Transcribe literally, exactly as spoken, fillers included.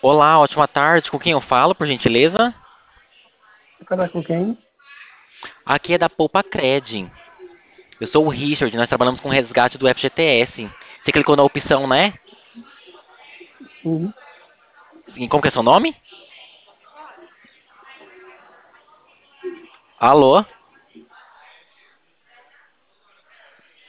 Olá, ótima tarde. Com quem eu falo, por gentileza? Falar com quem? Aqui é da Poupa Cred. Eu sou o Richard, nós trabalhamos com resgate do F G T S. Você clicou na opção, né? Sim. Sim, como que é seu nome? Alô?